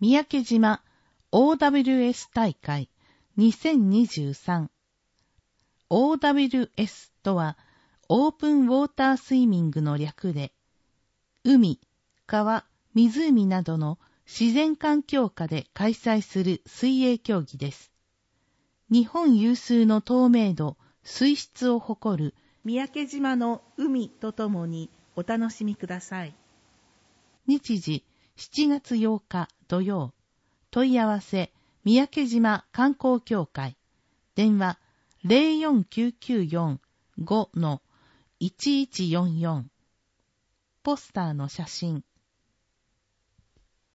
三宅島 OWS 大会2023。 OWS とはオープンウォータースイミングの略で、海、川、湖などの自然環境下で開催する水泳競技です。日本有数の透明度、水質を誇る三宅島の海とともにお楽しみください。日時7月8日土曜。問い合わせ三宅島観光協会。電話 04994-5-1144。ポスターの写真